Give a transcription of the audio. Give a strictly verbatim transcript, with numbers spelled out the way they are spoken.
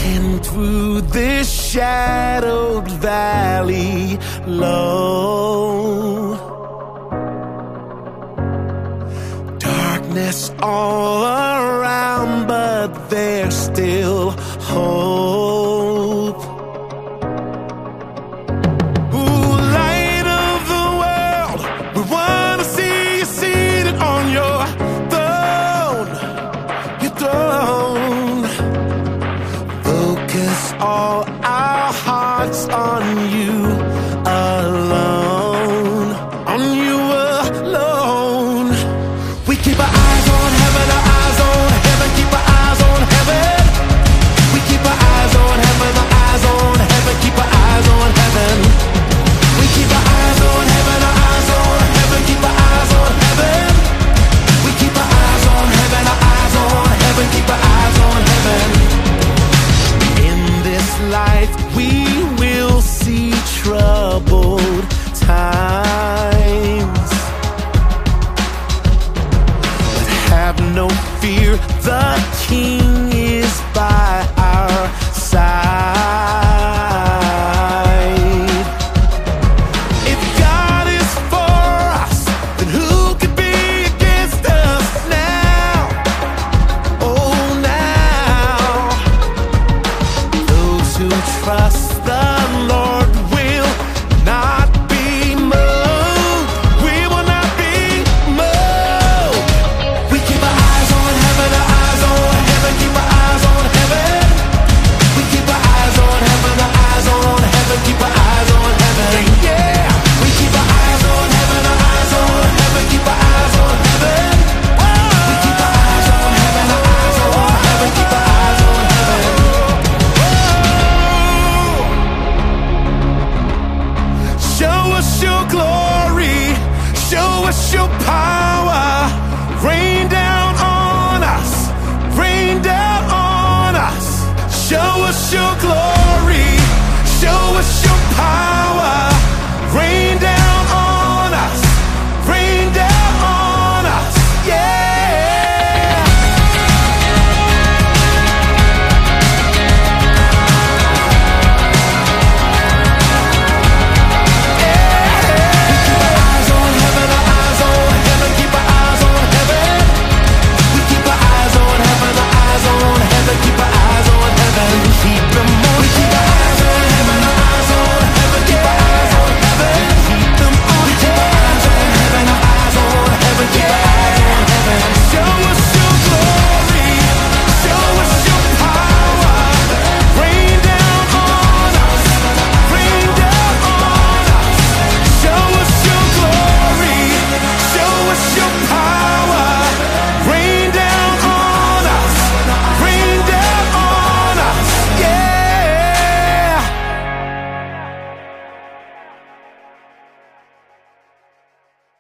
And through this shadowed valley low, darkness all around, but there's still hope. Ooh, light of the world, we wanna see you seated on your throne, your throne. Focus all our hearts on you alone, on you alone. We keep our eyes on heaven, our eyes on heaven, keep our eyes on heaven. We keep our eyes on heaven, our eyes on heaven, keep our eyes on heaven. We keep our eyes on heaven, our eyes on heaven, keep our eyes on heaven. We keep our eyes on heaven, our eyes on heaven, keep our eyes on heaven. In this life we will see troubled times, but have no fear, the King